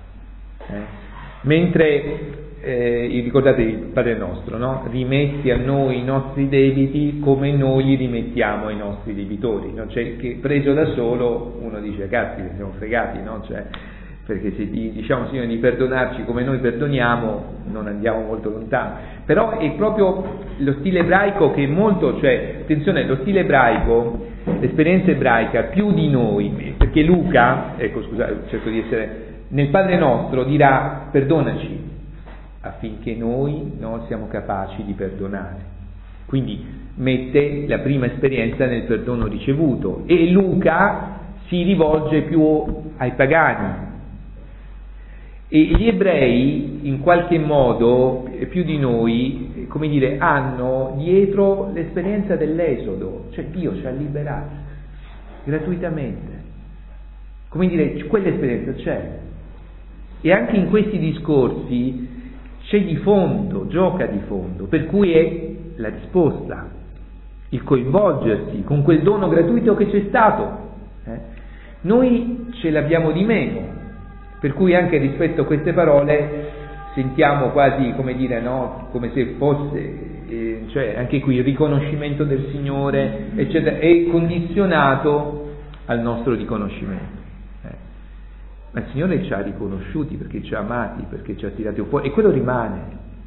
mentre ricordatevi il Padre nostro, no? Rimetti a noi i nostri debiti come noi li rimettiamo ai nostri debitori, no? Cioè, che preso da solo uno dice caspita, siamo fregati, no? Cioè, perché se diciamo Signore di perdonarci come noi perdoniamo non andiamo molto lontano, però è proprio lo stile ebraico che è molto, cioè attenzione, lo stile ebraico, l'esperienza ebraica più di noi, perché Luca, ecco scusate, cerco di essere, nel Padre nostro dirà perdonaci affinché noi siamo capaci di perdonare, quindi mette la prima esperienza nel perdono ricevuto, e Luca si rivolge più ai pagani, e gli ebrei in qualche modo più di noi, come dire, hanno dietro l'esperienza dell'esodo, cioè Dio ci ha liberati gratuitamente, come dire, quell'esperienza c'è, e anche in questi discorsi c'è di fondo, gioca di fondo, per cui è la risposta, il coinvolgersi con quel dono gratuito che c'è stato. Noi ce l'abbiamo di meno, per cui anche rispetto a queste parole sentiamo quasi, come dire, no, come se fosse, cioè anche qui il riconoscimento del Signore, eccetera, è condizionato al nostro riconoscimento. Ma il Signore ci ha riconosciuti perché ci ha amati, perché ci ha tirati fuori, e quello rimane.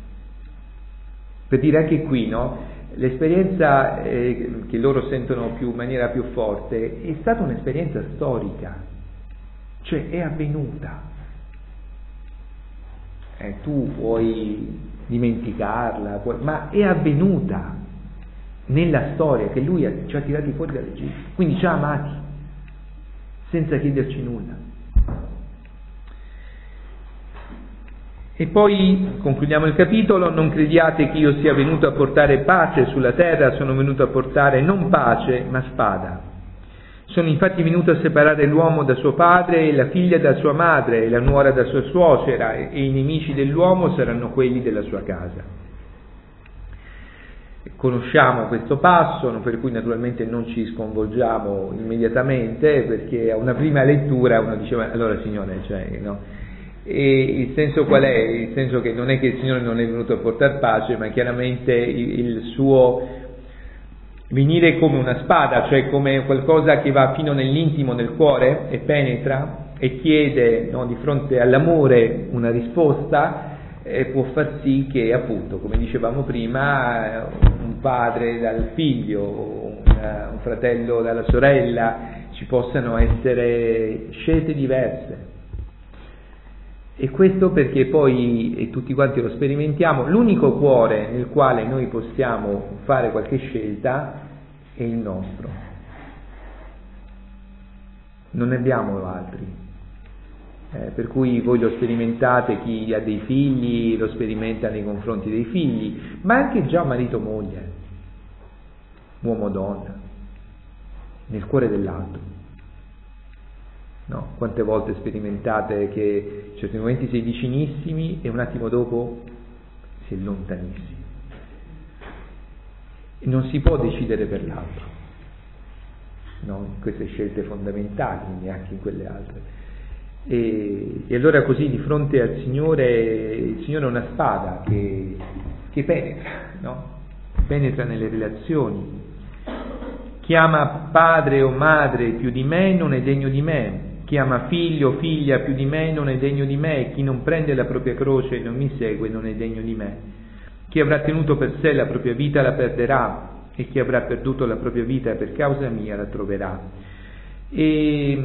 Per dire anche qui, no? L'esperienza che loro sentono in maniera più forte è stata un'esperienza storica, cioè è avvenuta. Tu puoi dimenticarla, ma è avvenuta nella storia che Lui ci ha tirati fuori dall'Egitto, quindi ci ha amati senza chiederci nulla. E poi concludiamo il capitolo: non crediate che io sia venuto a portare pace sulla terra, sono venuto a portare non pace ma spada. Sono infatti venuto a separare l'uomo da suo padre e la figlia da sua madre e la nuora da sua suocera, e i nemici dell'uomo saranno quelli della sua casa. Conosciamo questo passo, per cui naturalmente non ci sconvolgiamo immediatamente, perché a una prima lettura uno diceva allora Signore, cioè, no? E il senso qual è? Il senso che non è che il Signore non è venuto a portare pace, ma chiaramente il suo venire come una spada, cioè come qualcosa che va fino nell'intimo del cuore e penetra e chiede, no, di fronte all'amore una risposta, può far sì che, appunto, come dicevamo prima, un padre dal figlio, un fratello dalla sorella, ci possano essere scelte diverse. E questo perché poi, e tutti quanti lo sperimentiamo, l'unico cuore nel quale noi possiamo fare qualche scelta è il nostro. Non ne abbiamo altri. Per cui voi lo sperimentate, chi ha dei figli lo sperimenta nei confronti dei figli, ma anche già marito-moglie, uomo-donna, nel cuore dell'altro. No? Quante volte sperimentate che in certi momenti sei vicinissimi e un attimo dopo si è lontanissimi, e non si può decidere per l'altro, no? In queste scelte fondamentali, neanche in quelle altre, e allora così di fronte al Signore, il Signore è una spada che penetra, no? Penetra nelle relazioni. Chi ama padre o madre più di me non è degno di me. Chi ama figlio o figlia più di me non è degno di me, chi non prende la propria croce e non mi segue non è degno di me. Chi avrà tenuto per sé la propria vita la perderà, e chi avrà perduto la propria vita per causa mia la troverà. E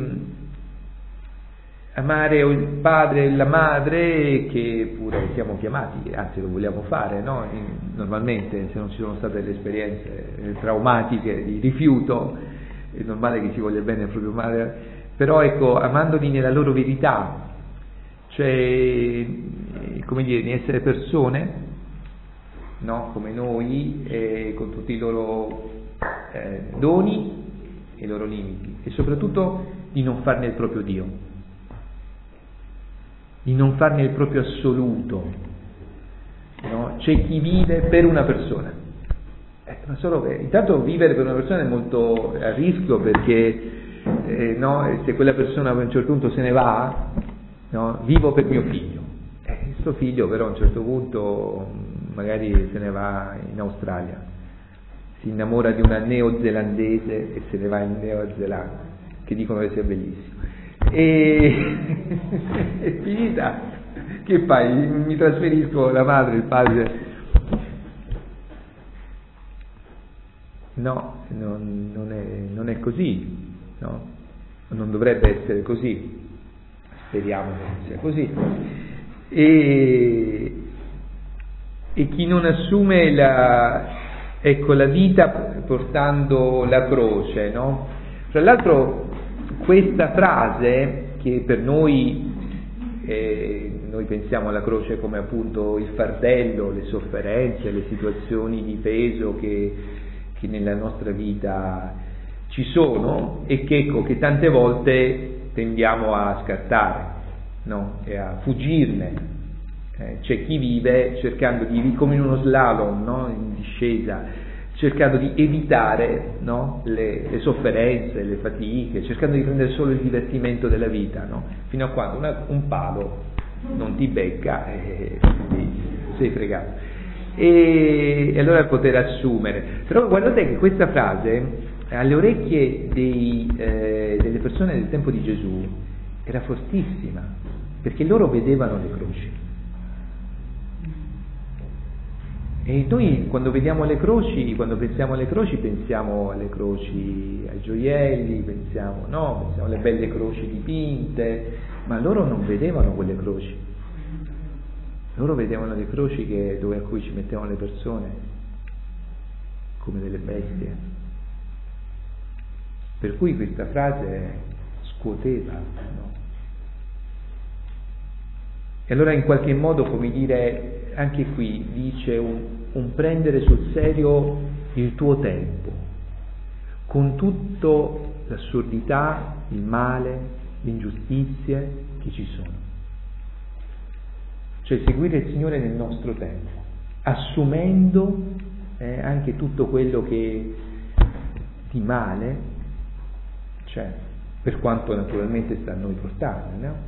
amare il padre e la madre, che pure siamo chiamati, anzi lo vogliamo fare, no? Normalmente, se non ci sono state delle esperienze traumatiche di rifiuto, è normale che si voglia bene al proprio madre, però ecco, amandoli nella loro verità, cioè, come dire, di essere persone, no? Come noi, con tutti i loro doni e i loro limiti, e soprattutto di non farne il proprio Dio, di non farne il proprio assoluto, no? C'è chi vive per una persona, ma solo che intanto vivere per una persona è molto a rischio, perché no? Se quella persona a un certo punto se ne va, no? Vivo per mio figlio, questo figlio però a un certo punto magari se ne va in Australia, si innamora di una neozelandese e se ne va in Neozelanda, che dicono che sia bellissimo, e è finita, che fai? Mi trasferisco, la madre, il padre? No, non è così, no? Non dovrebbe essere così, speriamo che non sia così. E chi non assume la vita portando la croce, no? Tra l'altro questa frase, che per noi pensiamo alla croce come appunto il fardello, le sofferenze, le situazioni di peso che nella nostra vita ci sono, e che ecco, che tante volte tendiamo a scartare, no? E a fuggirne. C'è chi vive cercando come in uno slalom, no? In discesa, cercando di evitare, no? le sofferenze, le fatiche, cercando di prendere solo il divertimento della vita, no? Fino a quando un palo non ti becca e sei fregato. E allora poter assumere. Però guardate che questa frase alle orecchie delle persone del tempo di Gesù era fortissima, perché loro vedevano le croci. E noi quando vediamo le croci, quando pensiamo alle croci, pensiamo alle croci, ai gioielli, pensiamo alle belle croci dipinte, ma loro non vedevano quelle croci. Loro vedevano le croci a cui ci mettevano le persone come delle bestie. Per cui questa frase scuoteva, no? E allora in qualche modo, come dire, anche qui dice un prendere sul serio il tuo tempo, con tutta l'assurdità, il male, le ingiustizie che ci sono. Cioè seguire il Signore nel nostro tempo, assumendo anche tutto quello che di male c'è, per quanto naturalmente sta a noi portare, no?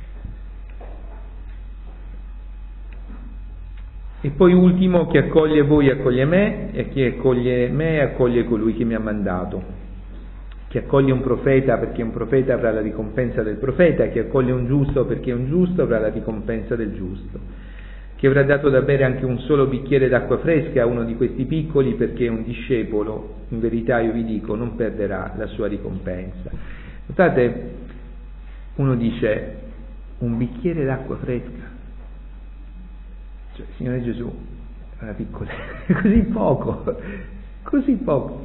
E poi ultimo, chi accoglie voi accoglie me, e chi accoglie me accoglie colui che mi ha mandato. Chi accoglie un profeta perché un profeta avrà la ricompensa del profeta, chi accoglie un giusto perché un giusto avrà la ricompensa del giusto. Chi avrà dato da bere anche un solo bicchiere d'acqua fresca a uno di questi piccoli perché è un discepolo, in verità io vi dico, non perderà la sua ricompensa. Notate, uno dice, un bicchiere d'acqua fresca. Cioè, Signore Gesù, è una piccola, così poco.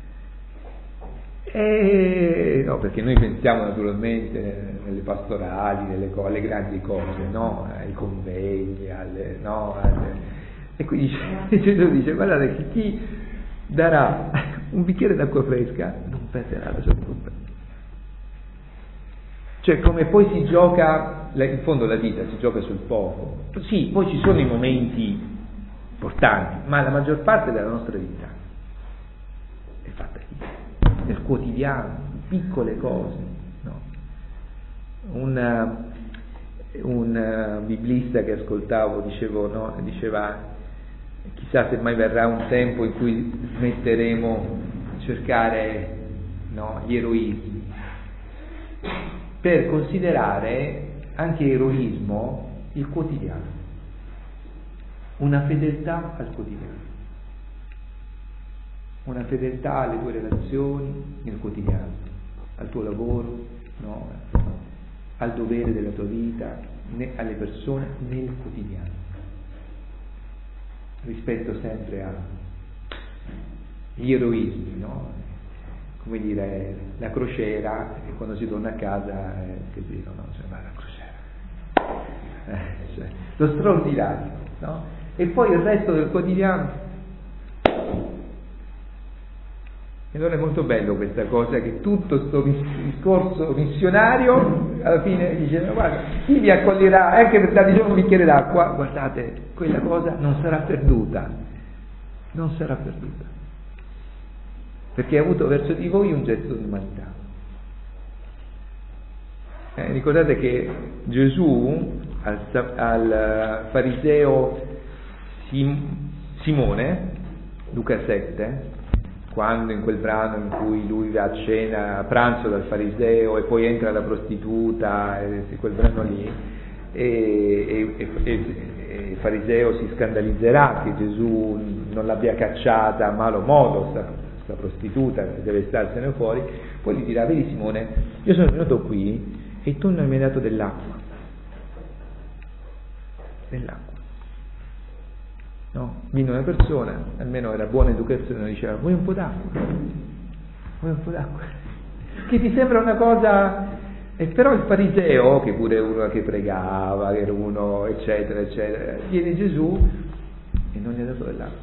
No, perché noi pensiamo naturalmente nelle pastorali, alle grandi cose, no? Ai convegni, e quindi Gesù dice, guardate che chi darà un bicchiere d'acqua fresca non perderà la sua ricompensa. Cioè, come poi si gioca, in fondo la vita si gioca sul poco. Sì, poi ci sono i momenti importanti, ma la maggior parte della nostra vita è fatta nel quotidiano, piccole cose, no? Un biblista che ascoltavo diceva chissà se mai verrà un tempo in cui smetteremo di cercare, no, gli eroismi, per considerare anche eroismo il quotidiano, una fedeltà al quotidiano. una fedeltà alle tue relazioni nel quotidiano, al tuo lavoro, no? Al dovere della tua vita, alle persone nel quotidiano. Rispetto sempre agli eroismi, no? Come dire, la crociera, e quando si torna a casa, che dicono, no? Cioè, ma la crociera, cioè, lo straordinario, no? E poi il resto del quotidiano. E allora è molto bello questa cosa, che tutto questo discorso missionario alla fine dice, ma guarda, chi vi accoglierà anche per darvi solo un bicchiere d'acqua, guardate, quella cosa non sarà perduta, non sarà perduta, perché ha avuto verso di voi un gesto di umanità. Ricordate che Gesù al fariseo Simone, Luca 7, quando in quel brano in cui lui va a cena, a pranzo dal fariseo e poi entra la prostituta, quel brano lì, e il fariseo si scandalizzerà che Gesù non l'abbia cacciata a malo modo, sta prostituta, deve starsene fuori, poi gli dirà, vedi Simone, io sono venuto qui e tu non mi hai dato dell'acqua. No? Viene una persona, almeno era buona educazione, diceva, vuoi un po' d'acqua? Che ti sembra una cosa, e però il fariseo, che pure è uno che pregava, che era uno eccetera eccetera, viene Gesù e non gli ha dato dell'acqua.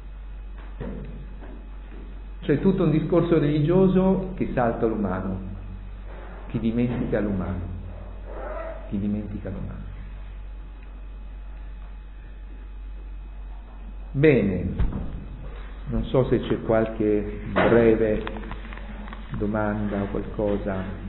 Cioè tutto un discorso religioso che salta l'umano, che dimentica l'umano. Bene, non so se c'è qualche breve domanda o qualcosa.